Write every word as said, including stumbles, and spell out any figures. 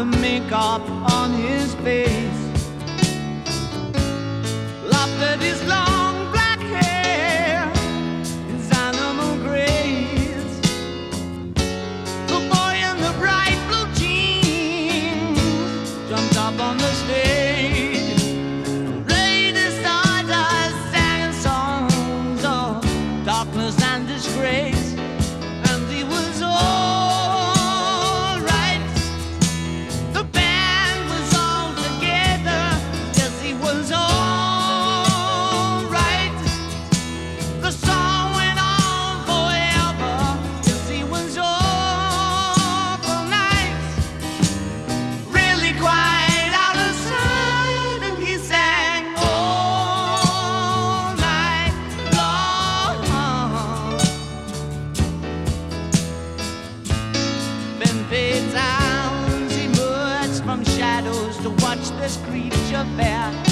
the makeup on his face, laughed at his long black hair, his animal grace. The boy in the bright blue jeans jumped up on the stage, raised his stardust, sang songs of darkness and disgrace, and he was all right. The band was all together, yes, he was all right. The song went on forever, yes, he was awful nice, really quite out of sight, and he sang all night long. Then fades out, emerged from shadows to watch this creature fair.